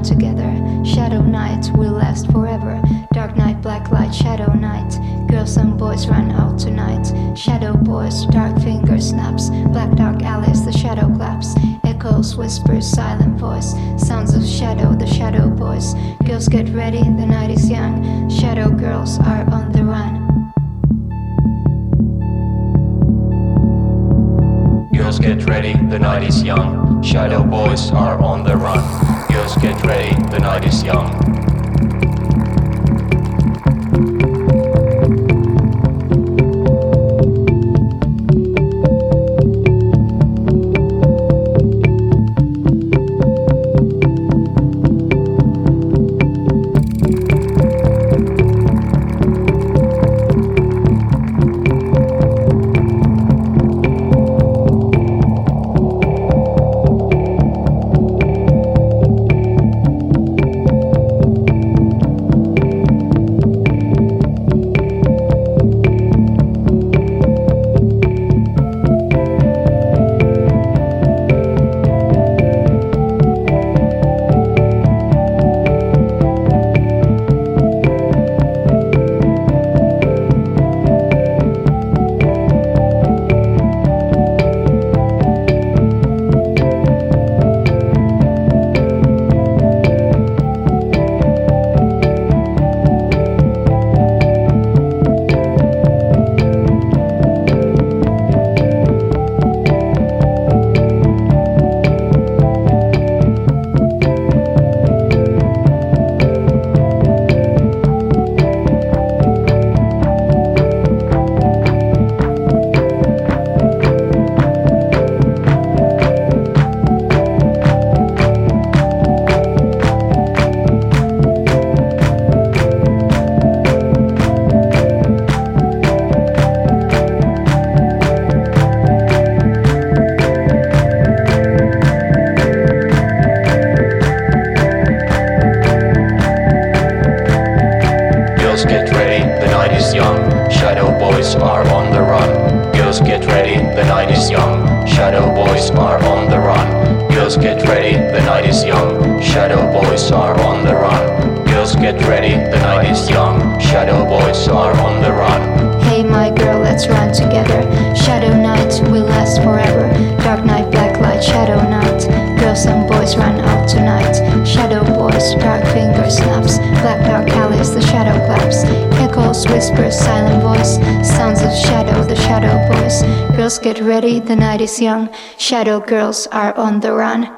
together. Shadow night will last forever. Dark night, black light, shadow night. Girls and boys run out tonight. Shadow boys, dark finger snaps. Black dark alleys, the shadow claps. Echoes, whispers, silent voice. Sounds of shadow, the shadow boys. Girls get ready, the night is young. Shadow girls are on the run. Girls get ready, the night is young. Shadow boys are on the run. Girls get ready, the night is young. Get ready, the night is young. Shadow boys are on the run. Girls get ready, the night is young. Shadow boys are on the run. Girls get ready, the night is young. Shadow boys are on the run. Girls get ready, the night is young. Shadow boys are on the run. Hey my girl, let's run together. Shadow night will last forever. Dark night, black light, shadow night. Girls and boys run out tonight. Shadow boys, dark finger snaps. Black dark alleys, the shadow claps. Echoes, whispers, silent voice. Sounds of shadow, the shadow boys. Girls get ready, the night is young. Shadow girls are on the run.